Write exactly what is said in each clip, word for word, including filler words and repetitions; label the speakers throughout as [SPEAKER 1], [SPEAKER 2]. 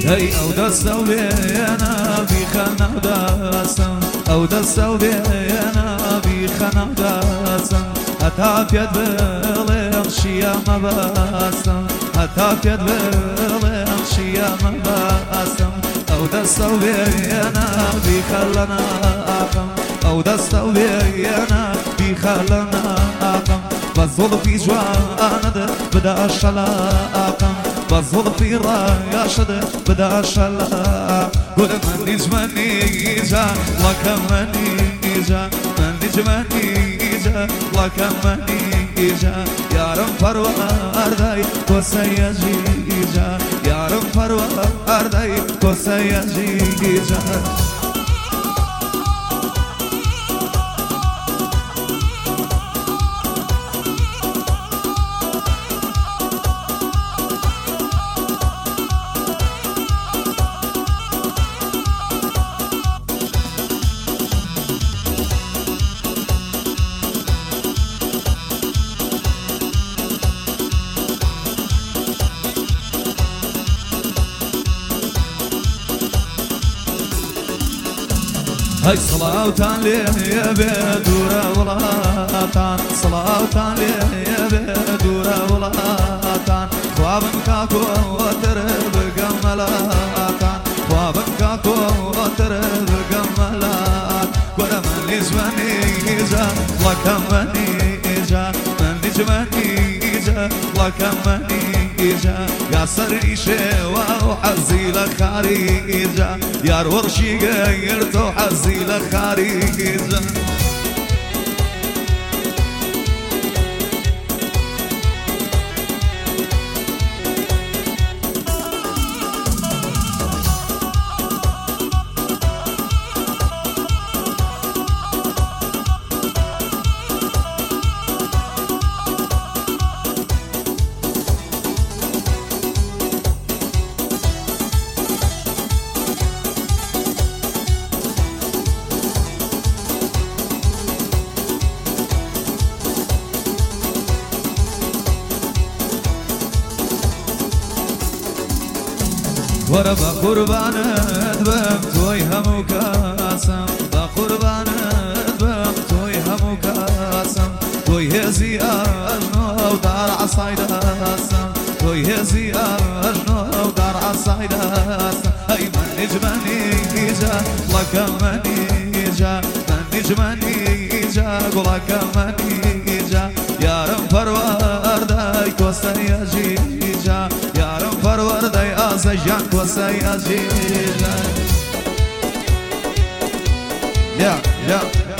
[SPEAKER 1] هی او دستو بینا بی خنا دستم او دستو بینا بی خنا دستم هتافید بلیم شیام بستم هتافید بلیم شیام بستم او دستو بینا بی خلنا آقم او دستو بینا بی خلنا آقم بزول فی جواند بدا شلاقم بزول فی راشد بدا شلاق قول من نجمني جا لك مني جا من نجمني جا لك مني جا يا رب فروار داي كوسيجي جا يا رب فروار داي كوسيجي جا هاي صلاة ليه بدورة ولاتان صلاة ليه بدورة ولاتان خوابن كاكو وترب قملاتان خوابن كاكو وترب قملات ولا من نجمني جا لك مني جا من نجمني جا لك مني جا يا سري شوا وحزي لخارجا يا ورشي غيرت وحزي لخارجا وربا قربانت بم توي همو كاسم با قربانت بم توي همو كاسم توي هزي أجنو دار عصايد أسم توي هزي أجنو دار عصايد أسم أي من نجمني جا لك مني جا من نجمني جا لك مني جا يا رب فروار داي كوسيجي جا يا رب فروار داي أزجان كوسيجي جا يا يا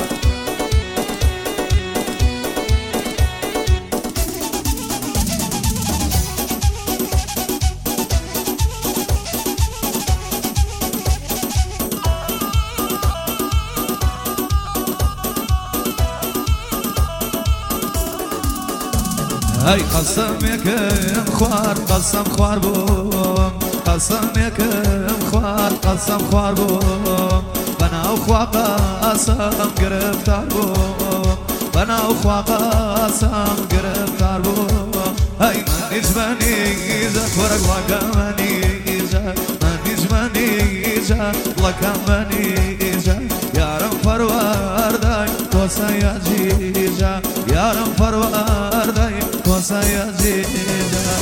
[SPEAKER 1] هاي قسم يكن خوار قسم خوار بوم قسم يكن خوار قسم خوار بوم بنا وخوا قسم گرفتار بوم بنا وخوا قسم گرفتار بوم هاي من نجمني جا فرق لك مني جا من نجمني جا لك مني جا يا رب فروار داي كوسيجي جا يا رب فروار داي كوسيجي جا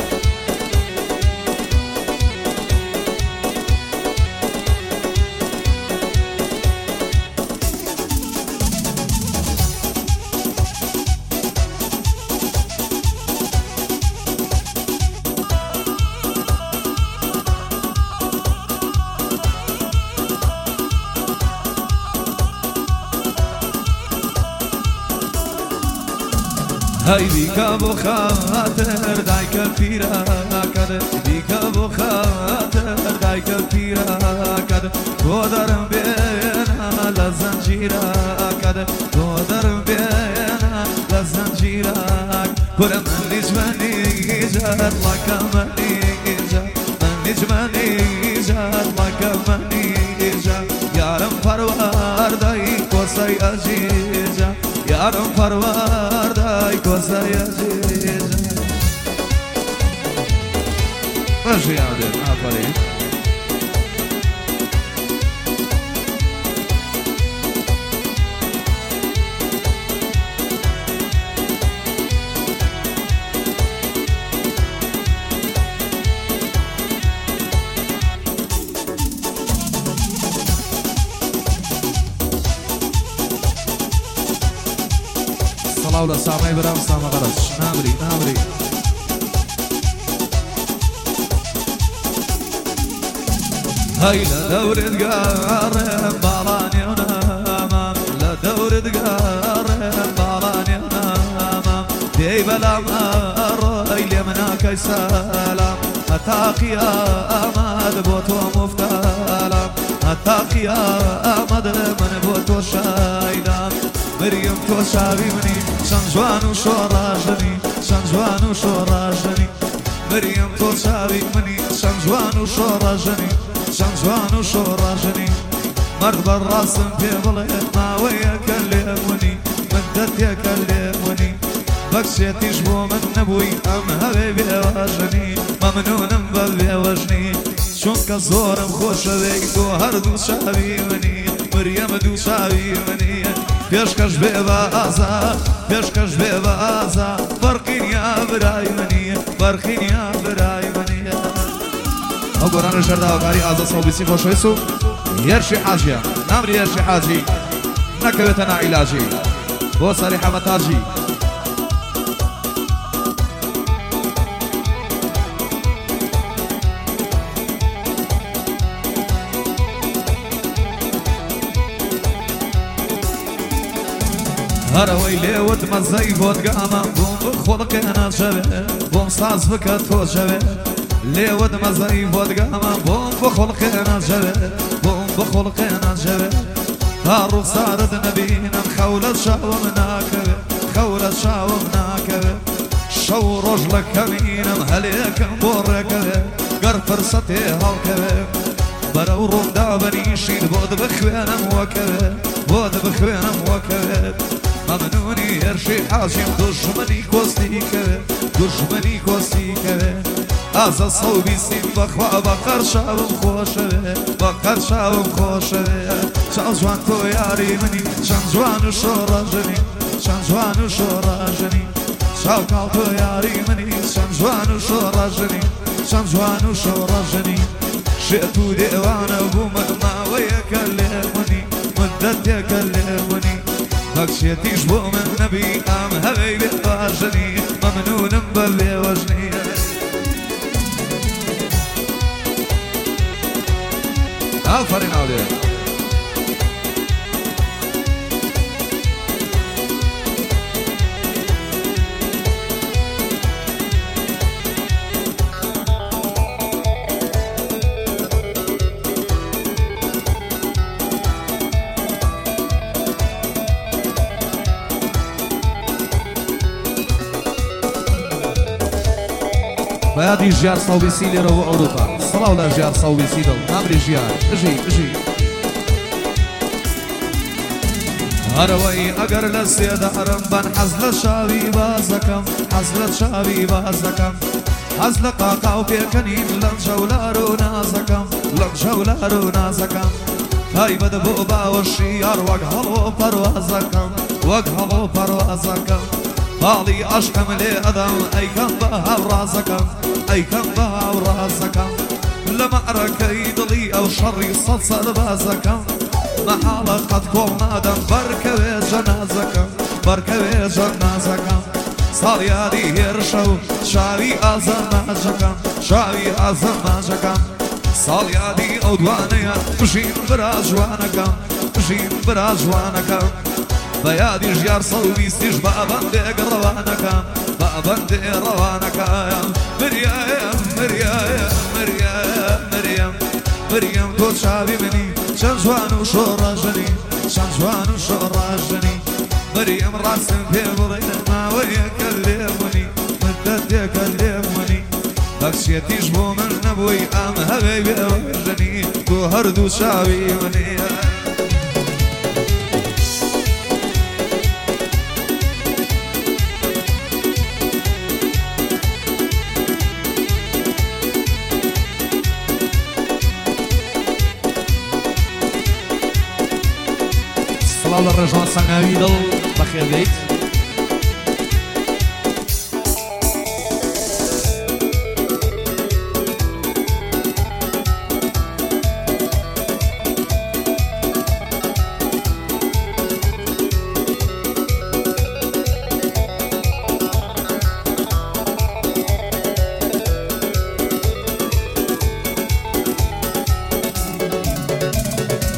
[SPEAKER 1] هاي بيكا بو خاطر دايك فيرا كد بيكا بو خاطر دايك فيرا كد تودرم بينا لزنجيرا كد تودرم بينا لزنجيرا كل من نجمني جات لك مني جات من نجمني جات لك مني جات يا رب فروار داي كوسيجي جا يا رب فروار داي كوسيجي جا ماشي يا عبد آفرين سلااو لە سامای برام سامە قەرەس نامری نامری هەی لە دەورت گەڕێم باڵانی و نامام لە دەورت گەڕێم باڵانی و نامام دێی بەلام ئەڕۆی لێ مناکەی سەلام هەتا قیامەت بۆ تۆ موفتەلام هەتا قیامەت من بۆ تۆ شایدام مریم تۆ چاوی منی چەند جوان و شۆڕاژنی چەند جوان و شۆڕاژنی مریم تۆ چاوی منی چەند جوان و شۆڕاژنی چەند جوان و شۆڕاژنی مرد بەڕاستم پێ بڵێ ماوەیەکە لێبوونی من دەتێکە لێبوونی بەکسێتیش بۆ من نەبووی ئەم هەوێ بێوەژنی مەمنونم بە بێوەژنی چونکە زۆرم خۆشەوەی تۆ هەردوو چاوی منی مریەمە دوو چاوی منی پێشکەش بێ بە ئازا پێشکەش بێ بە ئازا فەرقینیا برای منی فەرقینیا برای منی ئەو گۆرانە شەرداوەکاری ئازا سەڵبیسی خۆشەویست و هێرشی حاجیە نامری هێرشی حاجی نەکەوێتە نائیلاجی بۆ سەری حەمەتاجی هەرەوەی لێوت مەزەی بۆت گامە بۆم بخۆڵقێ ناچەوێ بۆم ساز بکە تۆ جەوێ لێوت مەزەی بۆت گامە بۆم بخۆڵقێ ناچەوێ بۆم بخۆڵقێ ناچەوێ تا ڕوخسارت نەبینم خەولە چاوم ناکەوێ خەولە چاوم ناکەوێ شەو ڕۆژ لە کەمینم هەلێکم بۆ ڕێکەوێ گەر فرسەتێ هەڵکەوێ بەرەو ڕوومدا بەنیشین بۆت بخوێنم وەکەوێ بۆت بخوێنم وەکەوێ مەمنونی هێرشی حاجیم دوژمنی کۆستی کەوێ دوژمنی کۆستی کەوێ ئازە سەوبیستیم بەخوا بە قەرشاوم خۆشەوێ بە قەرشاوم خۆشەوێ چاو جوان تۆ یاری منی چەند جوان و شۆڕەژنی چەند جوان و شۆڕەژنی چاو کاڵ تۆ یاری منی چەند جوان و شۆڕەژنی چەند جوان و شۆڕەژنی شێت و دێوانە بوومە ماوەیەکە لێبوونی مدەتێکە لێبوونی بەکشێتیش بۆ من نەبی ئەم هەوەی بێواژنی مەمنونم بە بێوەژنی ئافەرین ئاولێ بەیادی ژیار سەڵبیسی لێرەوە ئەوروپا سڵاو لە ژیار سەڵبیسی دڵ نامری ژیار بژی بژی هەرەوەی ئەگەر لە سێدەڕم بەن حەز لە شاوی بازەکەم حەز لە شاوی بازەکەم حەز لە قاقاو پێکەنین لەم جەولار و نازەکەم لەم جەولار و نازەکەم تایبەت بۆ باوەشی یار وەک هەڵۆ پەروازەکەم وەک هەڵۆ پەروازەکەم باڵی عەشقم لێ ئەدەم ئەیکەم بە هاوڕازەکەم ئەیکەم بە هاوڕازەکەم لە مەعرەکەی دڵی ئەو شەڕی سەد سەربازەکەم مەحاڵە قەت کۆڵ نادەم بەرکەوێ جەنازەکەم بەرکەوێ جەنازەکەم ساڵیادی هێرشە و شاوی ئازەماژەکەم شاوی ئازەماژەکەم ساڵیادی ئەو دوانەیە بژین برا جوانەکەم بژین برا جوانەکەم بەیادی ژیار سەڵبیستیش بە ئەبەندێک ڕەوانەکەم بە ئەبەندێ ڕەوانەکەم مریەم مریەم مریەم مریەم مریەم تۆ چاوی منی چەند جوان و شۆڕەژنی چەند جوان و شۆڕەژنی مریەم ڕاستم پێ بڵێ ماوەیەکە لێبوونی مدەتێکە لێبوونی بەکشێتیش بۆ من نەبووی ئەم هەوێ بێوەژنی تۆ هەردوو چاوی منی سڵاو لە ڕێژوان سەنگاوی دڵ بەخێر بێیت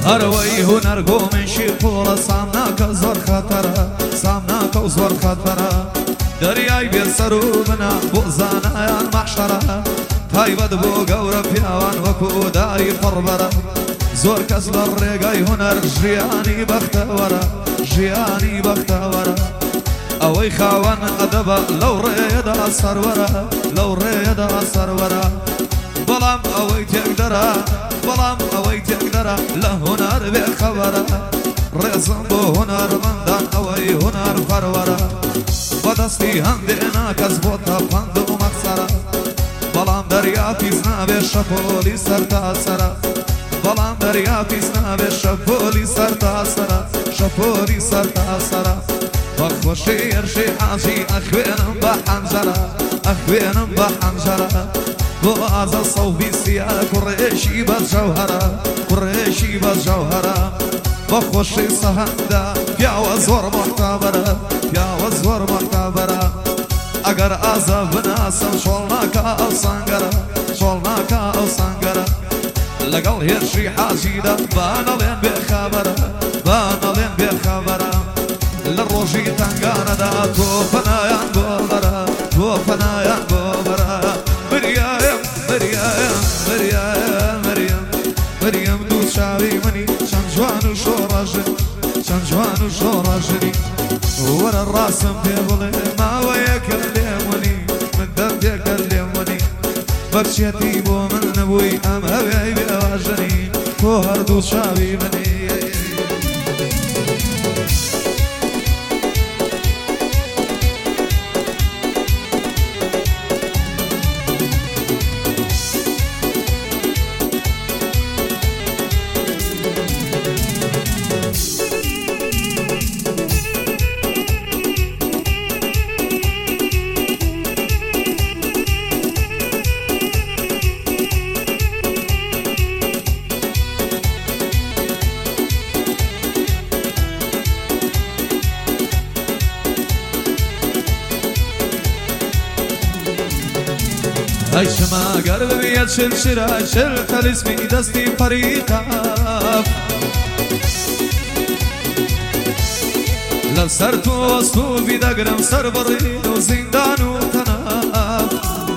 [SPEAKER 1] هروي هنر قوم شيخولا سامناك زور خطرة سامناك زور خطرة درياي بيرسرو بنا بوزانا يا محشرة تايبد بو قورة بيوان وكو داري فربرة زور كسل الرقاي هنر جياني بختورة جياني بختورة اوي خاوان ادبا لو ريدا سرورة لو ريدا سرورة بلام اوي تقدرة بلام اوي تقدرة لهنر بخبرة رزم بو هنر مندان اوي هنر فرورة بدستي هندنا كزبوتا بندو مقصرة بلام دريا فيزنا بشفولي سرتا سرا بلام دريا فيزنا بشفولي سرتا سرا شفولي سرتا سرا بخوشي يرشي حاجي اخوينم بحنجرة اخوينم بحنجرة بوعز الصوبي سيا قريشي بالجوهرة قريشي بالجوهرة بخوشي صهندا يا وزور محتبرة يا وزور محتبرة اگر عذاب ناسم شولناكا او سانگرة شولناكا او سانگرة لقل هيرشي حاجي دا بانا لين بخبرة بانا لين بخبرة للروجي تنقانا دا توفنا ينبوبرة توفنا ينبوبرة مريم مريم مريم مريم مريم دوس شاوي مني شان جوان وشوراجني شان جوان وشوراجني ورا الراسم بيبلي ما وياك الليموني من دم يكلموني برشيتي بو من ابوي ام هبي بيواجني كوهر دوس شاوي مني هاي شما قرب بيد شل شرا شل تلسمي دستي فريقا لسرتو وسطو بيدقرم سر برين وزندان وتناف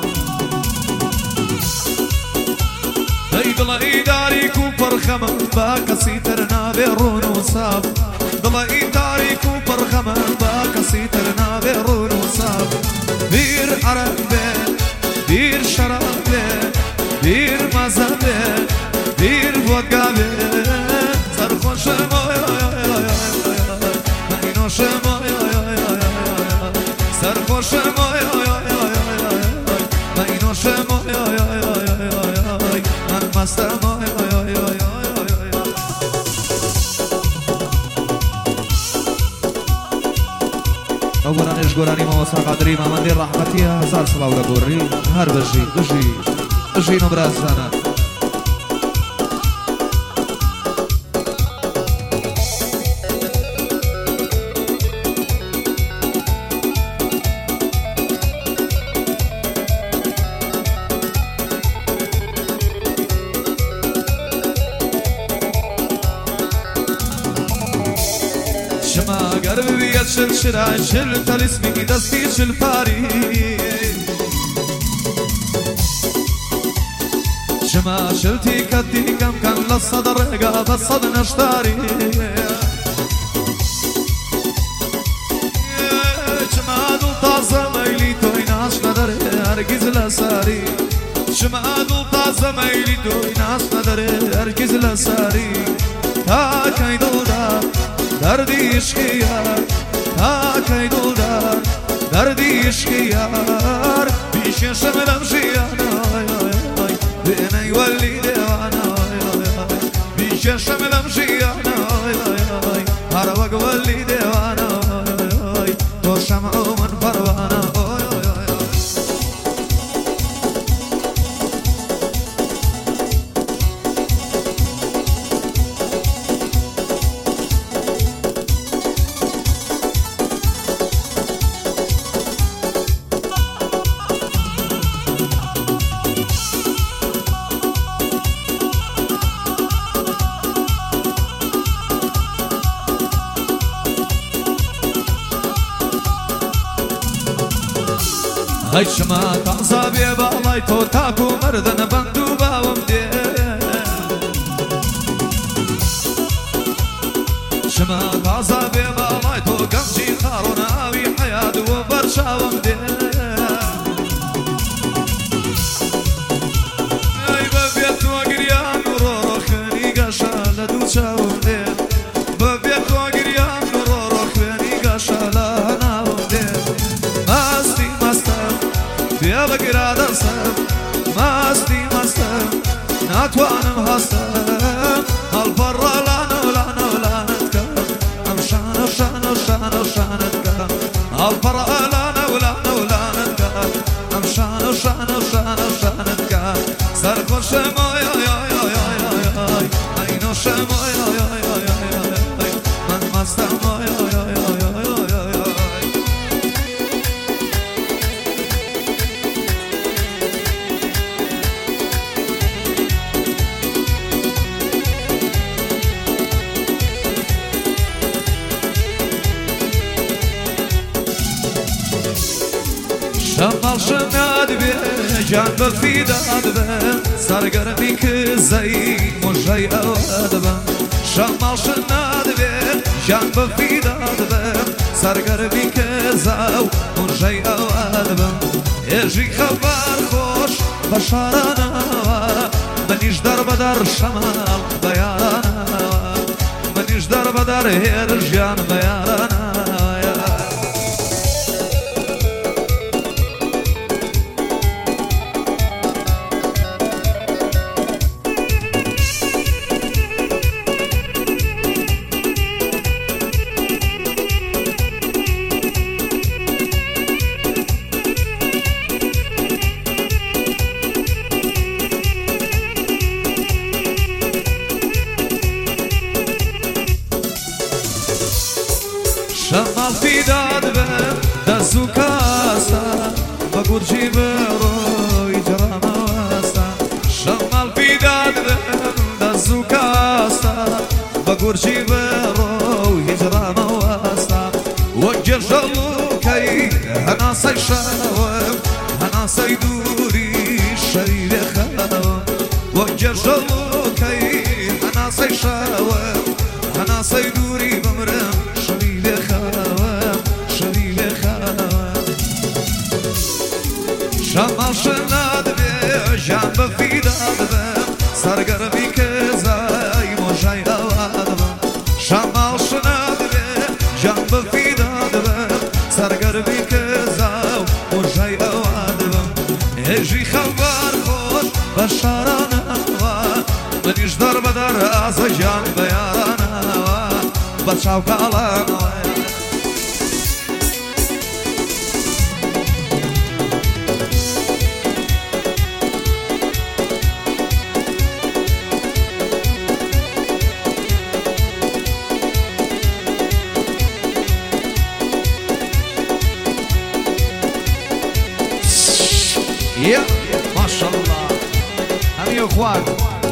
[SPEAKER 1] هاي دلائي داري كوبر خمم باكسي ترنا بيرون وصاف دلائي داري كوبر خمم باكسي ترنا بيرون وصاف بير عرب بير bir şarap ver, bir maza ver, bir vodka ver. Sarhoşum oy oy oy oy oy oy, maynoşum oy oy oy oy oy. Sarhoşum oy oy oy oy oy oy, maynoşum oy oy oy oy oy oy. Man mastam oy oy oy oy oy oy. اولا اشگورانی ما واسه قدری محمدی رحمتی هزار سلاو لگوری هر بجی بجی بجی نمرا زنه شما قرب بيد شل شرا شل تلسمي دستي شل فاري شما شلتي كدي كم كان للصدر قاب الصد نشتاري شما دو طازة ميلي توي ناس ندر هرگز لساري شما دو طازة ميلي توي ناس ندر هرگز لساري تا كاي دودار دردی عشقی یار تا کی دلدار دردی عشقی یار پیش شملم جیان آی آی آی بینی ولی دیوان آی آی آی پیش شملم جیان آی آی آی هر وقت ولی دیوان آی آی آی تو شمع من پروانه آی آی آی هەی شما تازا بێ باڵای تۆ تاکو مردن بەند و باوم دێ شما تازا بێ باڵای تۆ گەنجی خاڕۆ ناوی حەیات و بەرچاوم دێ ئەی بەبێت تۆ گریان و ڕۆڕۆخێنی گەشە لە دوو چاوم دێ بەبێت تۆ گریان و ڕۆڕۆخێنی گەشە لە ناوم دێ ماستی مەستم بێ بەگرا دەستم ماستی مەستم ناتوانم هەستم هەڵپەڕە لانە و لانە و لانت کەم ئەم شانە شانە شانە شانت کەم هەڵپەڕە لانە و لانە و لانت کەم ئەم شانە شانە شانە شانت کەم سەرخۆشم ئۆی ئۆی ئۆی ئۆی ئۆی ئۆی ئەی نۆشم ئۆی ئۆی ئۆی ئۆی ئۆی من مەستم ئۆی ئۆی ئۆی ئۆی ئۆی ئۆی ئۆی شمال شماد بێ جان بەفیداد بێ سەرگەرمی کزەی مژەی ئەوە دەبم شمال شماد بێ جان بەفیداد بێ سەرگەرمی کزە و مژەی ئەوە دەبم هێژی خەبار خۆش بە شارانەوە منیش دەربەدەر شەمال بە یارانەوە منیش دەربەدەر هێر ژیان بە یارانەوە شمال فیداد بێ دەست و کاسە بە گورجی بڕۆی جڕامەوەستە شمال فیداد بێ دەست و کاسە بە گورجی بڕۆی هیجرامەوەستە وەک گێژەڵوکەی هەناسەی شەوم هەناسەی دووری شەریرێ خەوم وەک گێژەڵوکەی هەناسەی شەوم هەناسەی دووری بمرم شمال شناد بێ ژیان بەفیداد بێ سەرگەرمی کزای مۆژەی ئەوە دەبم شمال شناد بێ ژیان بەفیداد بێ سەرگەرمی کزا و مۆژەی ئەوە دەبم هێژی خەوار خۆش بە شارانەوە منیش دەربەدەر ئازە ژیان بە یارانەوە بە چاوکاڵانەوە يا ما شاء الله هم يا اخوان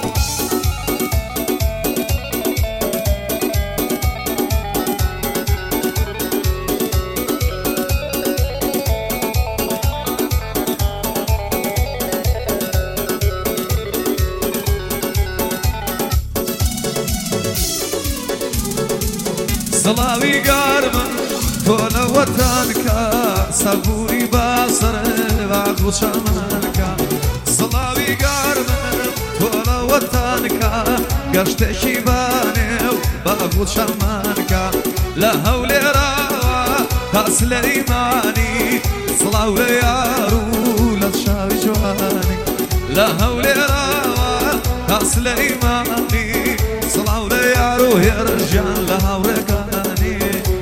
[SPEAKER 1] صلاوي قارمن تۆ وەتانکە سەبووری باسەر باغ شەمانکە سڵاوی گارمن تۆ لە وەتانکە گەشتێکی بانێو باغ شەمانکە لە هەولێراوە تا سلەیمانی سڵاو لە یار و لە شاوی جوانی لە هەولێراوە تا سلەیمانی سڵاو لە یار و هێرژیان لە هاوڕێکانی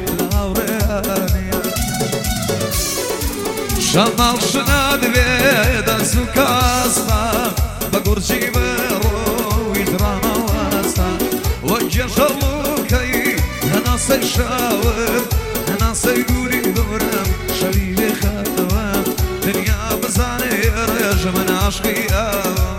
[SPEAKER 1] شمال شناد بێ دەست و کاسە بە گورجی بڕۆی درامەوەستە وەک گێژەڵوکەی هەناسەی شاوم هەناسەی دووری بمرم شەوی لێ خەوم دنیا بزانێ ڕێژ من عاشقی ئەوم